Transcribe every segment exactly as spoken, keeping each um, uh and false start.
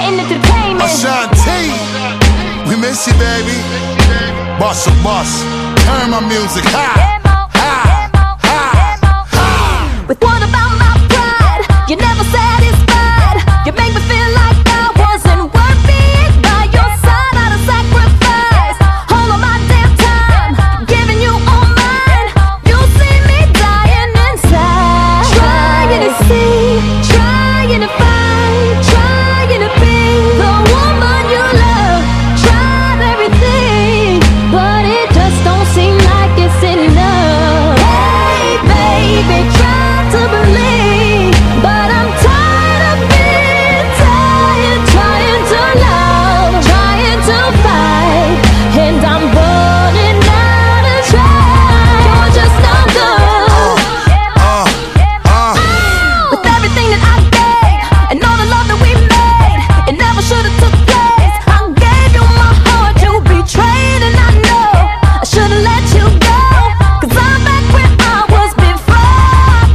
getting entertainment. Ashanti, we miss you, baby. Bust a bus, turn my music high, high, high, high. With what about my pride? You're never satisfied. You make me feel like I wasn't worth it. By your side, I'd have sacrificed all of my damn time, giving you all mine. You see me dying inside, trying to see, trying to find, trying to be the woman you love. Tried everything, but it just don't seem like it's enough. Hey, baby, try to believe, but I'm tired of being tired, trying to love, trying to fight, and I'm running out of time. You're just not good. Uh, uh. With everything that I gave and all the love that we made, it never should have took place. I gave you my heart, you betrayed, and I know I should have let you go. Cause I'm back where I was before,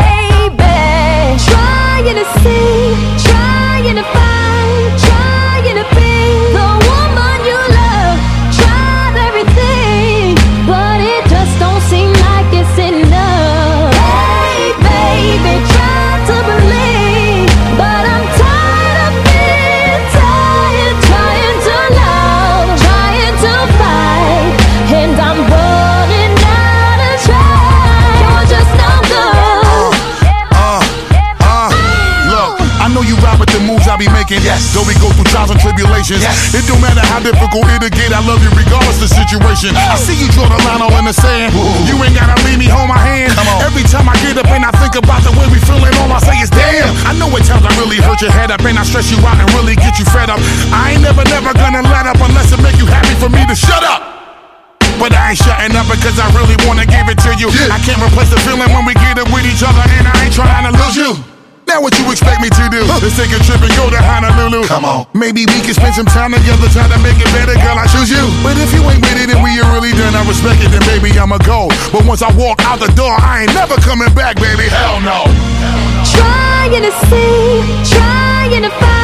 baby. Trying to see, trying to find, trying to be the woman you love. Tried everything, but it just don't seem like it's enough. Hey, baby, try to believe, but I'm tired of being tired, trying to love, trying to fight, and I'm running out of time. You're just no good. Uh, uh, look, I know you ride with the moves I be making. Yes. Though we go through trials and tribulations. Yes. It don't matter how difficult it'll get. I love you regardless of the situation. I see you draw the line all in the sand. Ooh. You ain't gotta leave me, hold my hand. Come on. Every time I get up and I think about the way we feeling, all I say is damn. I know at times I really hurt your head up and I stress you out and really get you fed up. I ain't never, never gonna let up unless it make you happy for me to shut up. But I ain't shutting up because I really wanna give it to you. Yeah. I can't replace the feeling when we get it with each other, and I ain't trying to lose you. Now what you expect me to do? Huh. Let's take a trip and go to Honolulu. Come on. Maybe we can spend some time together, try to make it better, girl, I choose you. But if you ain't with it and we ain't really done, I respect it, then baby, I'ma go. But once I walk out the door, I ain't never coming back, baby, hell no. Trying to see, trying to find.